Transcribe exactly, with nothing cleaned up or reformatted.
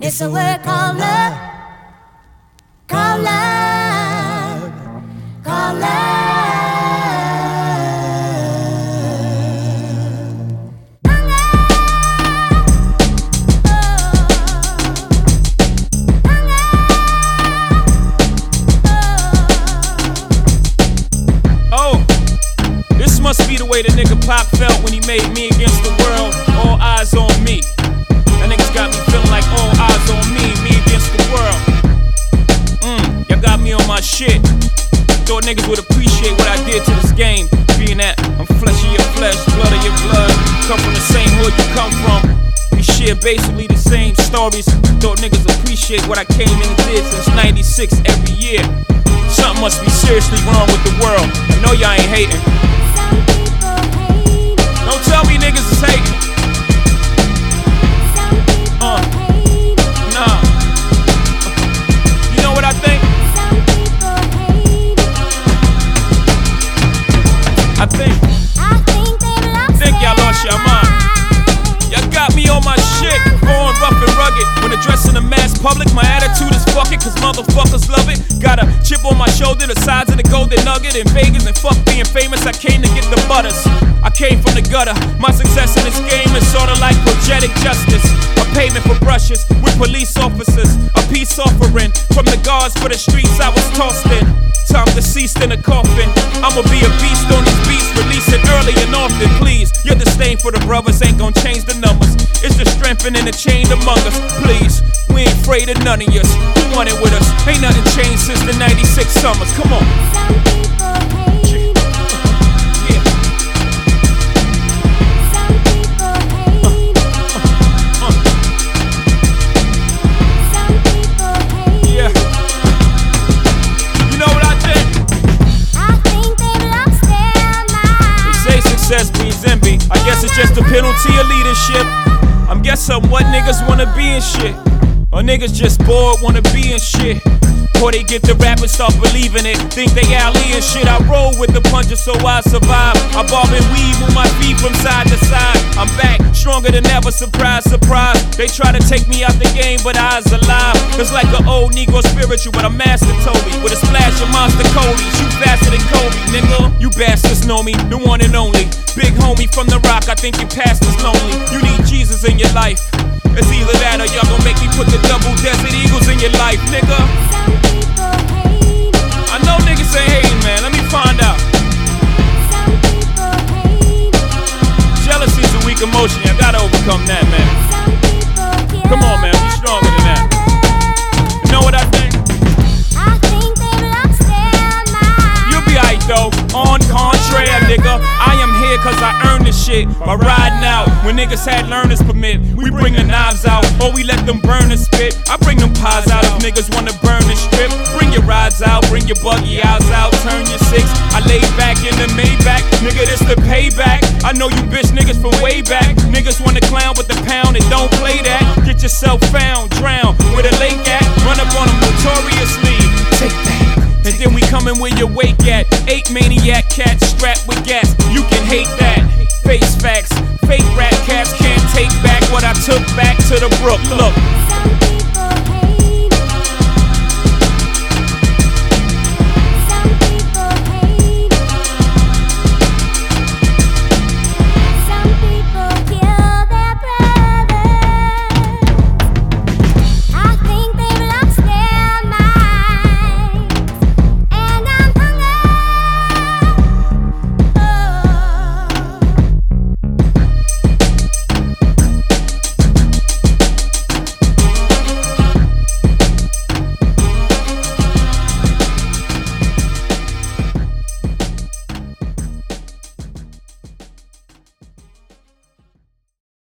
It's a word called love. Called love. Called love. Must be the way the nigga Pop felt when he made Me Against the World, All Eyes on Me. That niggas got me feeling like all eyes on me, me against the world. Mmm, y'all got me on my shit. Thought niggas would appreciate what I did to this game, being that I'm flesh of your flesh, blood of your blood, come from the same hood you come from. We share basically the same stories. Thought niggas appreciate what I came in and did since ninety-six every year. Something must be seriously wrong with the world. I know y'all ain't hating. Don't tell me niggas is hating. Uh, nah. You know what I think? I think. Think y'all lost your mind. Y'all got me on my shit, going rough and rugged. When addressing the mass public, my attitude is fuck it, cause motherfuckers love it. Got a chip on my shoulder, the size of the golden nugget. In Vegas and fuck being famous, I came to get the butters. I came from the gutter. My success in this game is sorta like poetic justice. A payment for brushes with police officers. A peace offering from the guards for the streets I was tossed in. Time deceased in a coffin. I'ma be a beast on these beats, release it early and often, please. Your disdain for the brothers ain't gon' change the numbers. It's the strengthening the chain among us, please. We ain't afraid of none of us. Who want it with us? Ain't nothing changed since the ninety-six summers. Come on. Some people hate. Yeah. Some people hate. Uh, uh, Some people hate. yeah. You know what I think? I think they lost their They mind. say success breeds envy. I guess it's just a penalty of leadership. I'm guessing what niggas wanna be and shit. Or niggas just bored, wanna be in shit. Or they get the rap and start believing it. Think they Ali and shit. I roll with the punches so I survive. I bob and weave, move my feet from side to side. I'm back, stronger than ever, surprise, surprise. They try to take me out the game, but I's alive. It's like an old Negro spiritual, but a master told me. With a splash of monster Cody, shoot faster than Kobe, nigga. You bastards know me, the one and only. Big homie from the rock, I think your past is lonely. You need Jesus in your life. It's either that or y'all gon' make me put the double Desert Eagles in your life, nigga. Some people hate. I know niggas ain't hating, man. Let me find out. Some people hate. Jealousy's a weak emotion. You gotta overcome that, man. Some people kill. Come on, man. We stronger than that. You know what I think? I think they lost their mind. You'll be alright though. On contrary, nigga, I am here cause I earned this shit by riding out. When niggas had learner's permit, we bring the knives out or we let them burn and spit. I bring them pies out if niggas wanna burn the strip. Bring your rides out, bring your buggy outs out, turn your six. I lay back in the Maybach, nigga, this the payback. I know you bitch niggas from way back. Niggas wanna clown with the pound and don't play that. Get yourself found, drown with a lake at. Run up on them notoriously. Take that. And then we comin' where your wake at. Eight maniac cats strapped with gas. You can hate that. Face facts. Fake rap cats can't take back what I took back to the brook. Look.